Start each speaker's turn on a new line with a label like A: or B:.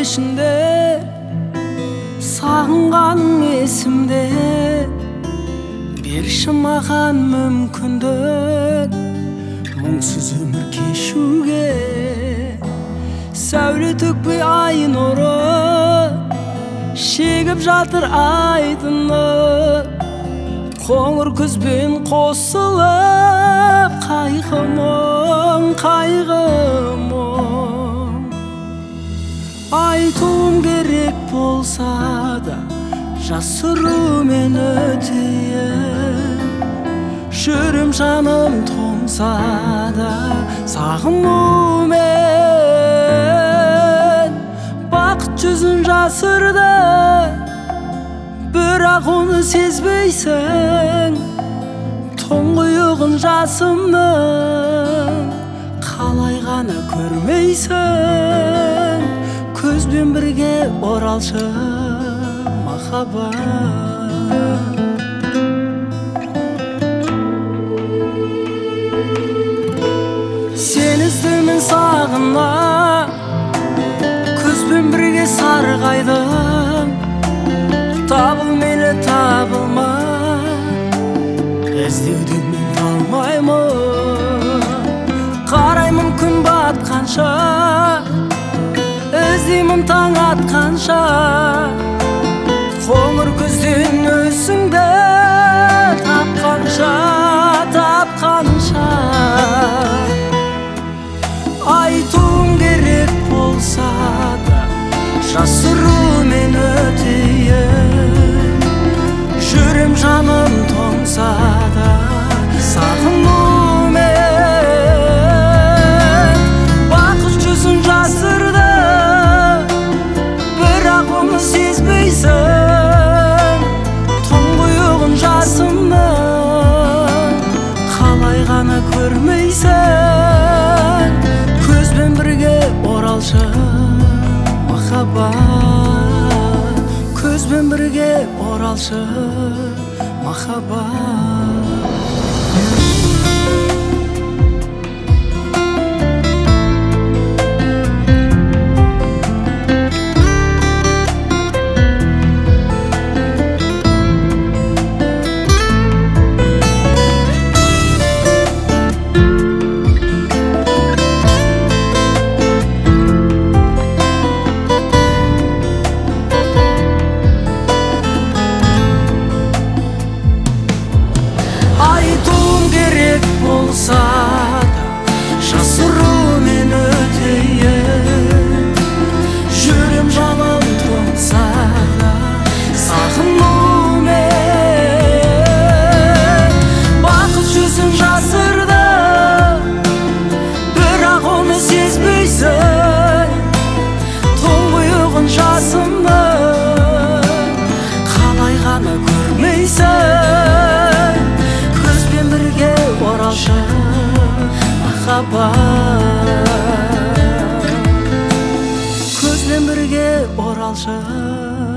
A: кешінде сағынған есімде, берші маған мүмкіндік мұңсыз өмір кешуге. Сәуле төкпей ай нұры шегіп жатыр айдыны, қоңыр күзбен қосылып қайғы мұң, қайғы мұң. Айтуым керек болса да жасырумен өтейін, жүрем жаным тоңса да сағынумен. Бақыт жүзін жасырды, бірақ оны сезбейсің. Тұңғиығын жасымның қалай ғана көрмейсің. Көзбен бірге оралшы махаббат. Сен іздемен сағына, көзбен бірге сарғайдым. Табыл мені табылма, іздеуден мен қалмаймын. Қараймын күн батқанша, іздеймін таң атқанша. Қоңыр күзден өзіңді тапқанша, тапқанша. Айтуым керек болса да жасырумен өтейін, жүрем жаным тоңса да сағынумен. Бақыт жүзін жасырды, бірақ оны сезбейсің. Тұңғиығын жасымның қалай ғана көрмейсің. Көзбен бірге оралшы махаббат, көзбен бірге оралшы махаббат. Айтуым керек болса да жасырумен өтейін, жүрем жаным тоңса да сағынумен. Бақыт жүзін жасырды, бірақ оны сезбейсің. Тұңғиығын жасымның қалай ғана көрмейсің. Оралшы махаббат, көзбен бірге оралшы